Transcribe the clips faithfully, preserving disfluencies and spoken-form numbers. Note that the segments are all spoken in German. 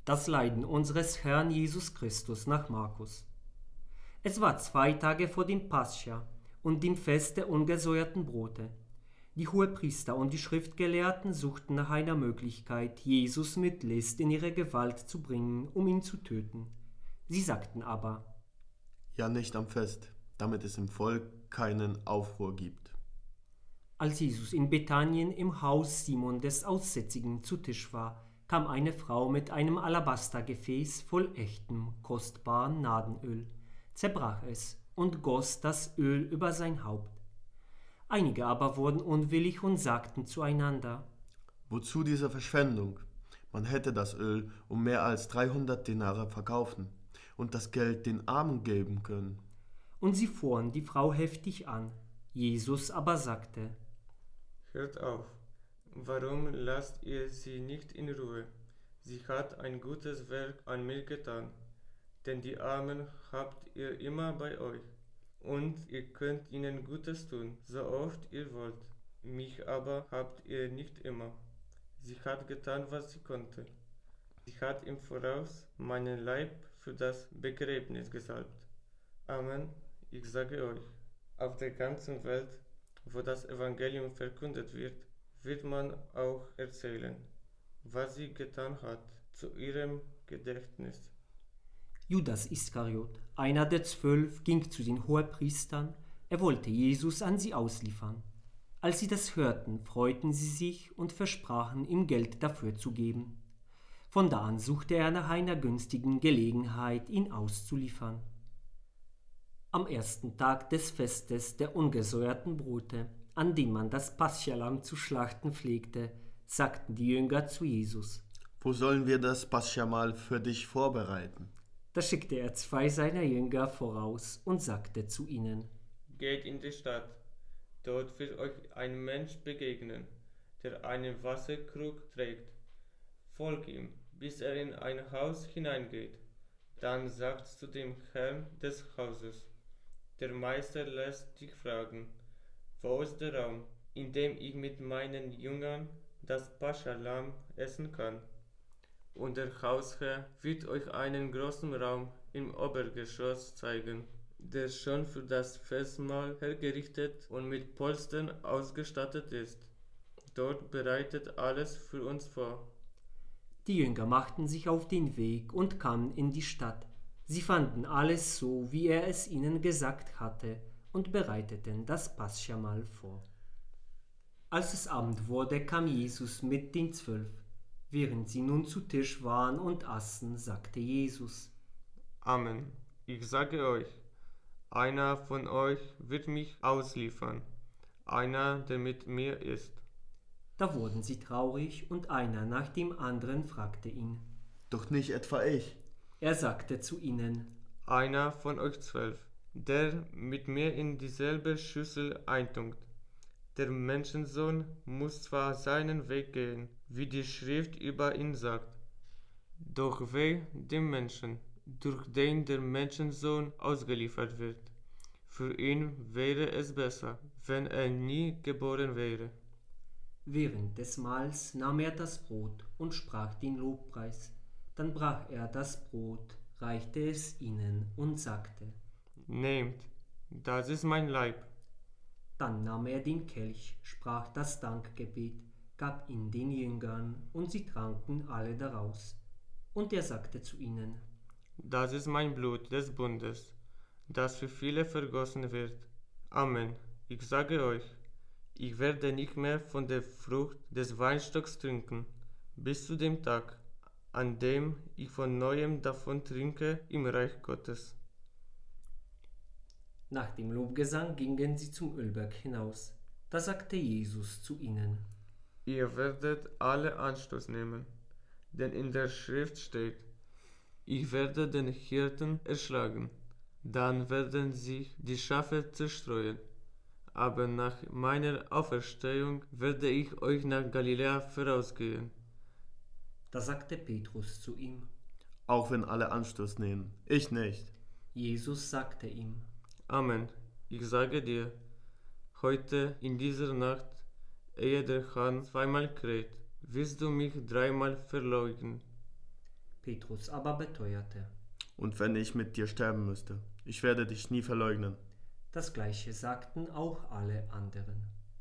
Das Leiden unseres Herrn Jesus Christus nach Markus. Es war zwei Tage vor dem Pascha und dem Fest der ungesäuerten Brote. Die Hohepriester und die Schriftgelehrten suchten nach einer Möglichkeit, Jesus mit List in ihre Gewalt zu bringen, um ihn zu töten. Sie sagten aber: Ja, nicht am Fest, damit es im Volk keinen Aufruhr gibt. Als Jesus in Bethanien im Haus Simon des Aussätzigen zu Tisch war, kam eine Frau mit einem Alabastergefäß voll echtem, kostbaren Nadenöl, zerbrach es und goss das Öl über sein Haupt. Einige aber wurden unwillig und sagten zueinander: Wozu diese Verschwendung? Man hätte das Öl um mehr als dreihundert Denare verkaufen und das Geld den Armen geben können. Und sie fuhren die Frau heftig an. Jesus aber sagte: Hört auf, warum lasst ihr sie nicht in Ruhe? Sie hat ein gutes Werk an mir getan, denn die Armen habt ihr immer bei euch, und ihr könnt ihnen Gutes tun, so oft ihr wollt. Mich aber habt ihr nicht immer. Sie hat getan, was sie konnte. Sie hat im Voraus meinen Leib für das Begräbnis gesalbt. Amen, ich sage euch, auf der ganzen Welt, wo das Evangelium verkündet wird, wird man auch erzählen, was sie getan hat, zu ihrem Gedächtnis. Judas Iskariot, einer der zwölf, ging zu den Hohepriestern, er wollte Jesus an sie ausliefern. Als sie das hörten, freuten sie sich und versprachen, ihm Geld dafür zu geben. Von da an suchte er nach einer günstigen Gelegenheit, ihn auszuliefern. Am ersten Tag des Festes der ungesäuerten Brote, an dem man das Paschalamm zu schlachten pflegte, sagten die Jünger zu Jesus: Wo sollen wir das Paschamal für dich vorbereiten? Da schickte er zwei seiner Jünger voraus und sagte zu ihnen: Geht in die Stadt, dort wird euch ein Mensch begegnen, der einen Wasserkrug trägt. Folgt ihm, bis er in ein Haus hineingeht. Dann sagt zu dem Herrn des Hauses: Der Meister lässt dich fragen, wo ist der Raum, in dem ich mit meinen Jüngern das Paschalamm essen kann? Und der Hausherr wird euch einen großen Raum im Obergeschoss zeigen, der schon für das Festmahl hergerichtet und mit Polstern ausgestattet ist. Dort bereitet alles für uns vor. Die Jünger machten sich auf den Weg und kamen in die Stadt. Sie fanden alles so, wie er es ihnen gesagt hatte, und bereiteten das Paschamahl vor. Als es Abend wurde, kam Jesus mit den Zwölf. Während sie nun zu Tisch waren und aßen, sagte Jesus: Amen. Ich sage euch, einer von euch wird mich ausliefern, einer, der mit mir ist. Da wurden sie traurig, und einer nach dem anderen fragte ihn. Doch nicht etwa ich. Er sagte zu ihnen: Einer von euch zwölf, der mit mir in dieselbe Schüssel eintunkt. Der Menschensohn muss zwar seinen Weg gehen, wie die Schrift über ihn sagt. Doch weh dem Menschen, durch den der Menschensohn ausgeliefert wird. Für ihn wäre es besser, wenn er nie geboren wäre. Während des Mahls nahm er das Brot und sprach den Lobpreis. Dann brach er das Brot, reichte es ihnen und sagte: Nehmt, das ist mein Leib. Dann nahm er den Kelch, sprach das Dankgebet, gab ihn den Jüngern, und sie tranken alle daraus. Und er sagte zu ihnen: Das ist mein Blut des Bundes, das für viele vergossen wird. Amen. Ich sage euch, ich werde nicht mehr von der Frucht des Weinstocks trinken, bis zu dem Tag, an dem ich von neuem davon trinke im Reich Gottes. Nach dem Lobgesang gingen sie zum Ölberg hinaus. Da sagte Jesus zu ihnen: Ihr werdet alle Anstoß nehmen, denn in der Schrift steht: Ich werde den Hirten erschlagen, dann werden sich die Schafe zerstreuen. Aber nach meiner Auferstehung werde ich euch nach Galiläa vorausgehen. Da sagte Petrus zu ihm: Auch wenn alle Anstoß nehmen, ich nicht. Jesus sagte ihm: Amen. Ich sage dir, heute in dieser Nacht, ehe der Hahn zweimal kräht, wirst du mich dreimal verleugnen. Petrus aber beteuerte: Und wenn ich mit dir sterben müsste, ich werde dich nie verleugnen. Das Gleiche sagten auch alle anderen.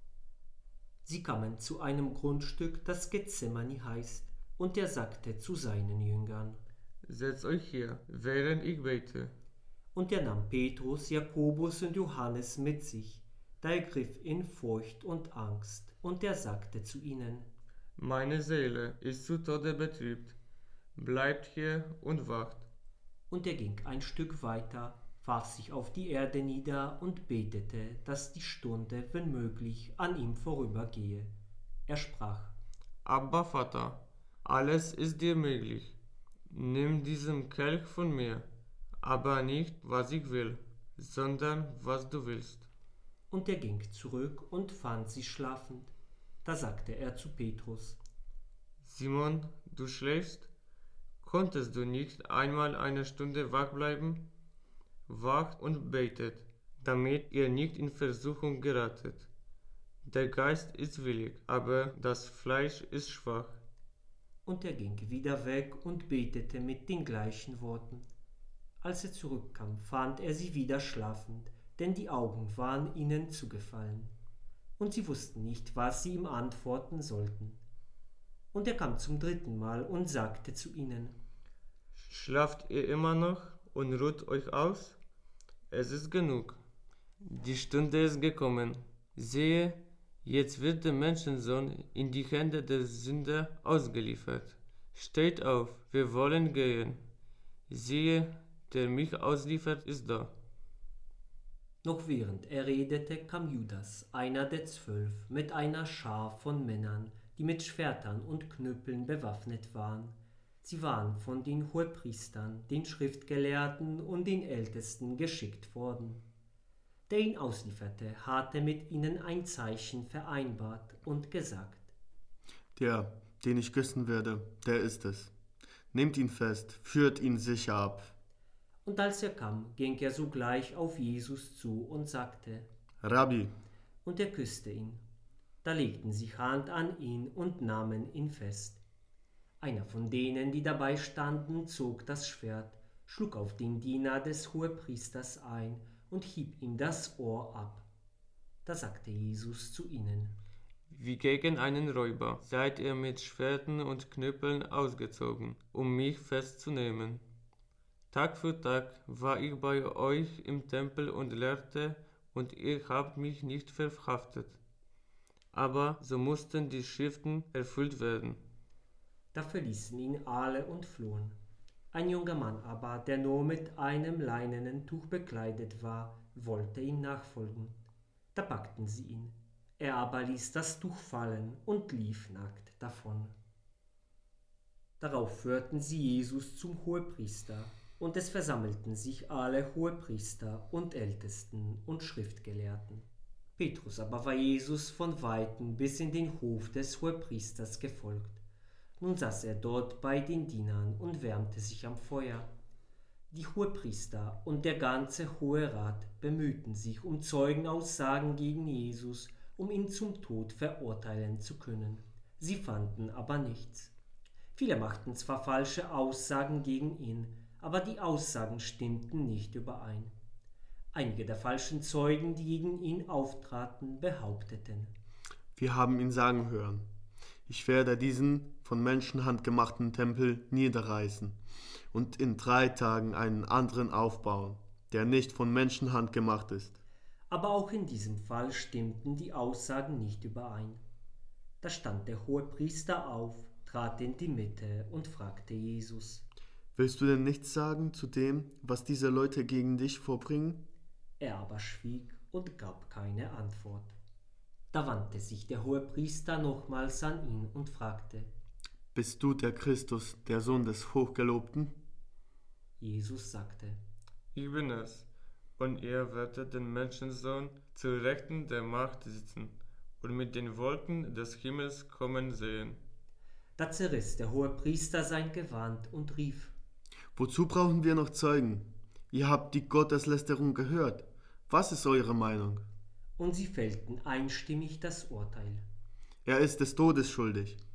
Sie kamen zu einem Grundstück, das Gethsemane heißt, und er sagte zu seinen Jüngern: Setzt euch hier, während ich bete. Und er nahm Petrus, Jakobus und Johannes mit sich. Da ergriff ihn Furcht und Angst, und er sagte zu ihnen: Meine Seele ist zu Tode betrübt. Bleibt hier und wacht. Und er ging ein Stück weiter, warf sich auf die Erde nieder und betete, dass die Stunde, wenn möglich, an ihm vorübergehe. Er sprach: Abba, Vater, alles ist dir möglich. Nimm diesen Kelch von mir, aber nicht, was ich will, sondern was du willst. Und er ging zurück und fand sie schlafend. Da sagte er zu Petrus: Simon, du schläfst? Konntest du nicht einmal eine Stunde wach bleiben? Wacht und betet, damit ihr nicht in Versuchung geratet. Der Geist ist willig, aber das Fleisch ist schwach. Und er ging wieder weg und betete mit den gleichen Worten. Als er zurückkam, fand er sie wieder schlafend, denn die Augen waren ihnen zugefallen. Und sie wussten nicht, was sie ihm antworten sollten. Und er kam zum dritten Mal und sagte zu ihnen: Schlaft ihr immer noch und ruht euch aus? Es ist genug. Die Stunde ist gekommen. Sehe, jetzt wird der Menschensohn in die Hände der Sünder ausgeliefert. Steht auf, wir wollen gehen. Siehe, der mich ausliefert, ist da. Noch während er redete, kam Judas, einer der zwölf, mit einer Schar von Männern, die mit Schwertern und Knüppeln bewaffnet waren. Sie waren von den Hohepriestern, den Schriftgelehrten und den Ältesten geschickt worden. Der ihn auslieferte, hatte mit ihnen ein Zeichen vereinbart und gesagt: Der, den ich küssen werde, der ist es. Nehmt ihn fest, führt ihn sicher ab. Und als er kam, ging er sogleich auf Jesus zu und sagte: Rabbi. Und er küsste ihn. Da legten sie Hand an ihn und nahmen ihn fest. Einer von denen, die dabei standen, zog das Schwert, schlug auf den Diener des Hohepriesters ein und hieb ihm das Ohr ab. Da sagte Jesus zu ihnen: Wie gegen einen Räuber seid ihr mit Schwertern und Knüppeln ausgezogen, um mich festzunehmen. Tag für Tag war ich bei euch im Tempel und lehrte, und ihr habt mich nicht verhaftet. Aber so mussten die Schriften erfüllt werden. Da verließen ihn alle und flohen. Ein junger Mann aber, der nur mit einem leinenen Tuch bekleidet war, wollte ihm nachfolgen. Da packten sie ihn. Er aber ließ das Tuch fallen und lief nackt davon. Darauf führten sie Jesus zum Hohepriester, und es versammelten sich alle Hohepriester und Ältesten und Schriftgelehrten. Petrus aber war Jesus von Weitem bis in den Hof des Hohepriesters gefolgt. Nun saß er dort bei den Dienern und wärmte sich am Feuer. Die Hohepriester und der ganze Hohe Rat bemühten sich um Zeugenaussagen gegen Jesus, um ihn zum Tod verurteilen zu können. Sie fanden aber nichts. Viele machten zwar falsche Aussagen gegen ihn, aber die Aussagen stimmten nicht überein. Einige der falschen Zeugen, die gegen ihn auftraten, behaupteten: Wir haben ihn sagen hören: Ich werde diesen von Menschenhand gemachten Tempel niederreißen und in drei Tagen einen anderen aufbauen, der nicht von Menschenhand gemacht ist. Aber auch in diesem Fall stimmten die Aussagen nicht überein. Da stand der Hohepriester auf, trat in die Mitte und fragte Jesus: Willst du denn nichts sagen zu dem, was diese Leute gegen dich vorbringen? Er aber schwieg und gab keine Antwort. Da wandte sich der Hohepriester nochmals an ihn und fragte: Bist du der Christus, der Sohn des Hochgelobten? Jesus sagte: Ich bin es, und ihr werdet den Menschensohn zu Rechten der Macht sitzen und mit den Wolken des Himmels kommen sehen. Da zerriss der Hohepriester sein Gewand und rief: Wozu brauchen wir noch Zeugen? Ihr habt die Gotteslästerung gehört. Was ist eure Meinung? Und sie fällten einstimmig das Urteil. Er ist des Todes schuldig.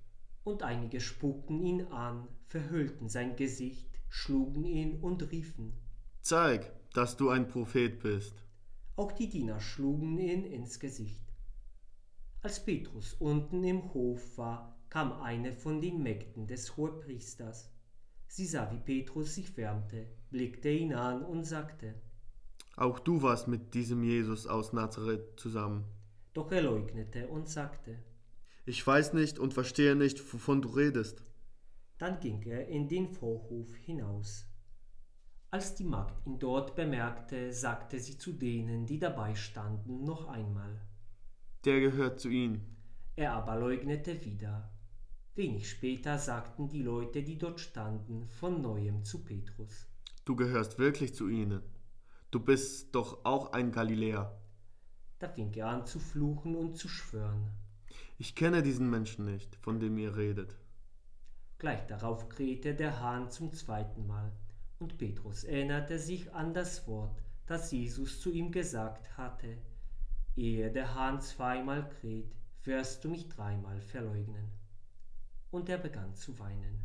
Und einige spuckten ihn an, verhüllten sein Gesicht, schlugen ihn und riefen: Zeig, dass du ein Prophet bist. Auch die Diener schlugen ihn ins Gesicht. Als Petrus unten im Hof war, kam eine von den Mägden des Hohepriesters. Sie sah, wie Petrus sich wärmte, blickte ihn an und sagte: Auch du warst mit diesem Jesus aus Nazareth zusammen. Doch er leugnete und sagte: Ich weiß nicht und verstehe nicht, wovon du redest. Dann ging er in den Vorhof hinaus. Als die Magd ihn dort bemerkte, sagte sie zu denen, die dabei standen, noch einmal: Der gehört zu ihnen. Er aber leugnete wieder. Wenig später sagten die Leute, die dort standen, von neuem zu Petrus: Du gehörst wirklich zu ihnen. Du bist doch auch ein Galiläer. Da fing er an zu fluchen und zu schwören. Ich kenne diesen Menschen nicht, von dem ihr redet. Gleich darauf krähte der Hahn zum zweiten Mal, und Petrus erinnerte sich an das Wort, das Jesus zu ihm gesagt hatte: Ehe der Hahn zweimal kräht, wirst du mich dreimal verleugnen. Und er begann zu weinen.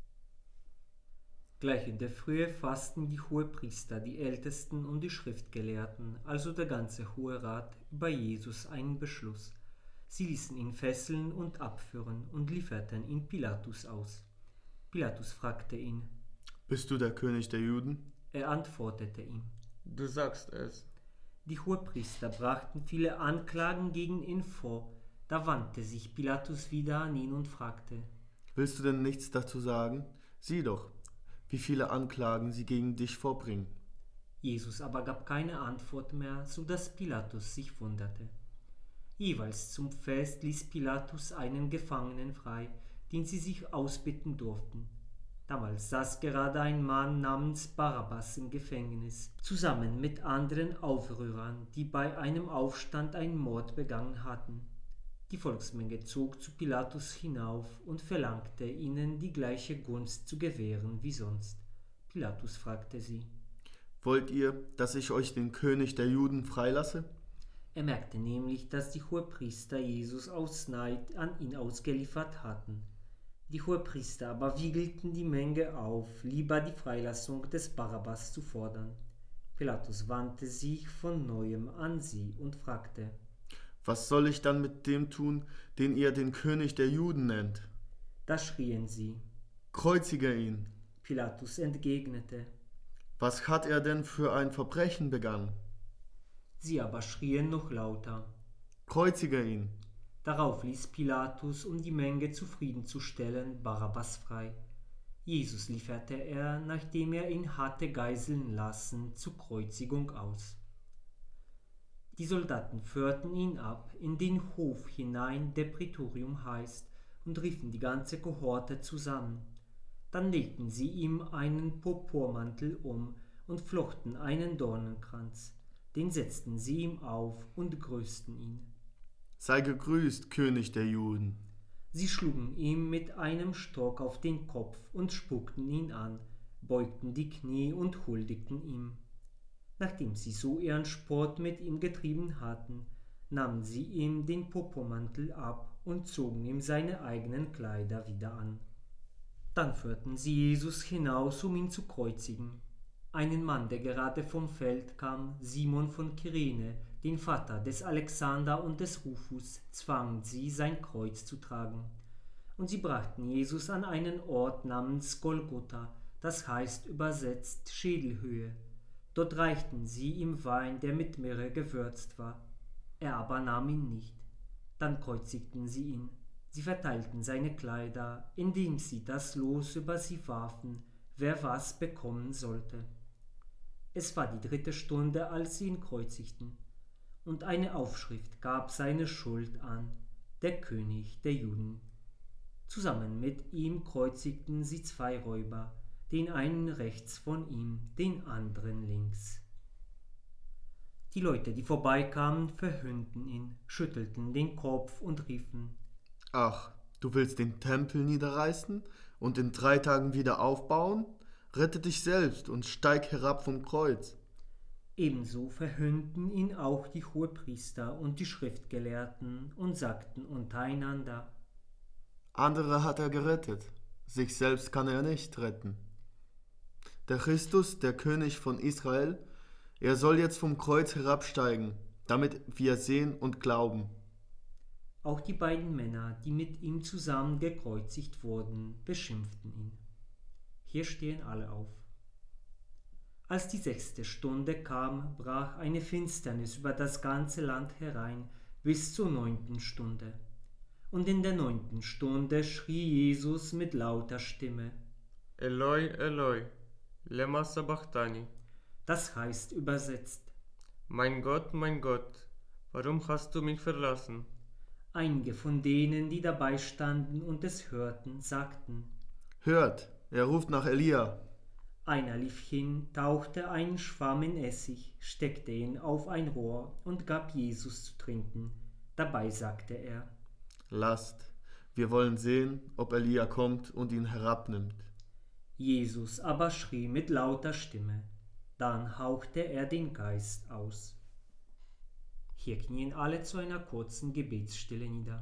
Gleich in der Frühe fassten die Hohepriester, die Ältesten und die Schriftgelehrten, also der ganze Hohe Rat, über Jesus einen Beschluss. Sie ließen ihn fesseln und abführen und lieferten ihn Pilatus aus. Pilatus fragte ihn: Bist du der König der Juden? Er antwortete ihm: Du sagst es. Die Hohepriester brachten viele Anklagen gegen ihn vor. Da wandte sich Pilatus wieder an ihn und fragte: Willst du denn nichts dazu sagen? Sieh doch, wie viele Anklagen sie gegen dich vorbringen. Jesus aber gab keine Antwort mehr, so dass Pilatus sich wunderte. Jeweils zum Fest ließ Pilatus einen Gefangenen frei, den sie sich ausbitten durften. Damals saß gerade ein Mann namens Barabbas im Gefängnis, zusammen mit anderen Aufrührern, die bei einem Aufstand einen Mord begangen hatten. Die Volksmenge zog zu Pilatus hinauf und verlangte ihnen die gleiche Gunst zu gewähren wie sonst. Pilatus fragte sie: Wollt ihr, dass ich euch den König der Juden freilasse? Er merkte nämlich, dass die Hohepriester Jesus aus Neid an ihn ausgeliefert hatten. Die Hohepriester aber wiegelten die Menge auf, lieber die Freilassung des Barabbas zu fordern. Pilatus wandte sich von neuem an sie und fragte: Was soll ich dann mit dem tun, den ihr den König der Juden nennt? Da schrien sie. Kreuzige ihn. Pilatus entgegnete: Was hat er denn für ein Verbrechen begangen? Sie aber schrien noch lauter: Kreuzige ihn. Darauf ließ Pilatus, um die Menge zufriedenzustellen, Barabbas frei. Jesus lieferte er, nachdem er ihn hatte geißeln lassen, zur Kreuzigung aus. Die Soldaten führten ihn ab in den Hof hinein, der Prätorium heißt, und riefen die ganze Kohorte zusammen. Dann legten sie ihm einen Purpurmantel um und flochten einen Dornenkranz. Den setzten sie ihm auf und grüßten ihn. Sei gegrüßt, König der Juden. Sie schlugen ihm mit einem Stock auf den Kopf und spuckten ihn an, beugten die Knie und huldigten ihm. Nachdem sie so ihren Sport mit ihm getrieben hatten, nahmen sie ihm den Purpurmantel ab und zogen ihm seine eigenen Kleider wieder an. Dann führten sie Jesus hinaus, um ihn zu kreuzigen. Einen Mann, der gerade vom Feld kam, Simon von Kyrene, den Vater des Alexander und des Rufus, zwangen sie, sein Kreuz zu tragen. Und sie brachten Jesus an einen Ort namens Golgotha, das heißt übersetzt Schädelhöhe. Dort reichten sie ihm Wein, der mit Myrrhe gewürzt war. Er aber nahm ihn nicht. Dann kreuzigten sie ihn. Sie verteilten seine Kleider, indem sie das Los über sie warfen, wer was bekommen sollte. Es war die dritte Stunde, als sie ihn kreuzigten. Und eine Aufschrift gab seine Schuld an: der König der Juden. Zusammen mit ihm kreuzigten sie zwei Räuber, den einen rechts von ihm, den anderen links. Die Leute, die vorbeikamen, verhöhnten ihn, schüttelten den Kopf und riefen: Ach, du willst den Tempel niederreißen und in drei Tagen wieder aufbauen? Rette dich selbst und steig herab vom Kreuz. Ebenso verhöhnten ihn auch die Hohepriester und die Schriftgelehrten und sagten untereinander: Andere hat er gerettet, sich selbst kann er nicht retten. Der Christus, der König von Israel, er soll jetzt vom Kreuz herabsteigen, damit wir sehen und glauben. Auch die beiden Männer, die mit ihm zusammen gekreuzigt wurden, beschimpften ihn. Hier stehen alle auf. Als die sechste Stunde kam, brach eine Finsternis über das ganze Land herein bis zur neunten Stunde. Und in der neunten Stunde schrie Jesus mit lauter Stimme: Eloi, Eloi, lema sabachthani. Das heißt übersetzt: Mein Gott, mein Gott, warum hast du mich verlassen? Einige von denen, die dabei standen und es hörten, sagten: Hört, er ruft nach Elia. Einer lief hin, tauchte einen Schwamm in Essig, steckte ihn auf ein Rohr und gab Jesus zu trinken. Dabei sagte er: Lasst, wir wollen sehen, ob Elia kommt und ihn herabnimmt. Jesus aber schrie mit lauter Stimme. Dann hauchte er den Geist aus. Hier knien alle zu einer kurzen Gebetsstille nieder.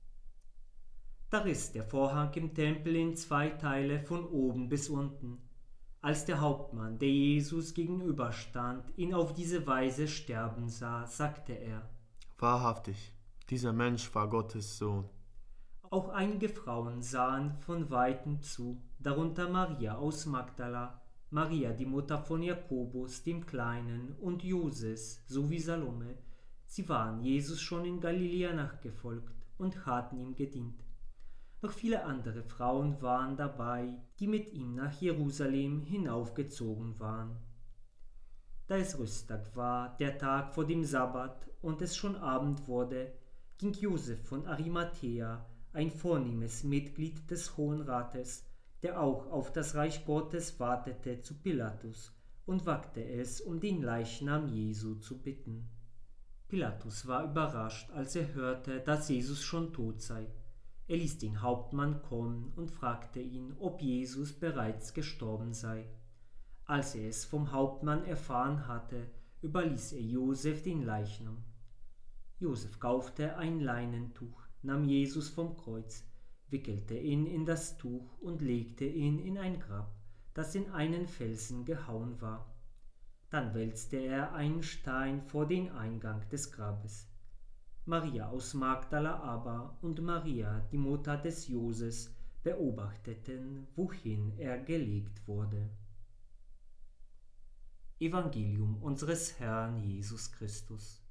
Da riss der Vorhang im Tempel in zwei Teile von oben bis unten. Als der Hauptmann, der Jesus gegenüberstand, ihn auf diese Weise sterben sah, sagte er: Wahrhaftig, dieser Mensch war Gottes Sohn. Auch einige Frauen sahen von weitem zu, darunter Maria aus Magdala, Maria die Mutter von Jakobus dem Kleinen und Joses sowie Salome. Sie waren Jesus schon in Galiläa nachgefolgt und hatten ihm gedient. Noch viele andere Frauen waren dabei, die mit ihm nach Jerusalem hinaufgezogen waren. Da es Rüsttag war, der Tag vor dem Sabbat, und es schon Abend wurde, ging Josef von Arimathäa, ein vornehmes Mitglied des Hohen Rates, der auch auf das Reich Gottes wartete, zu Pilatus und wagte es, um den Leichnam Jesu zu bitten. Pilatus war überrascht, als er hörte, dass Jesus schon tot sei. Er ließ den Hauptmann kommen und fragte ihn, ob Jesus bereits gestorben sei. Als er es vom Hauptmann erfahren hatte, überließ er Josef den Leichnam. Josef kaufte ein Leinentuch, nahm Jesus vom Kreuz, wickelte ihn in das Tuch und legte ihn in ein Grab, das in einen Felsen gehauen war. Dann wälzte er einen Stein vor den Eingang des Grabes. Maria aus Magdala aber und Maria, die Mutter des Joses, beobachteten, wohin er gelegt wurde. Evangelium unseres Herrn Jesus Christus.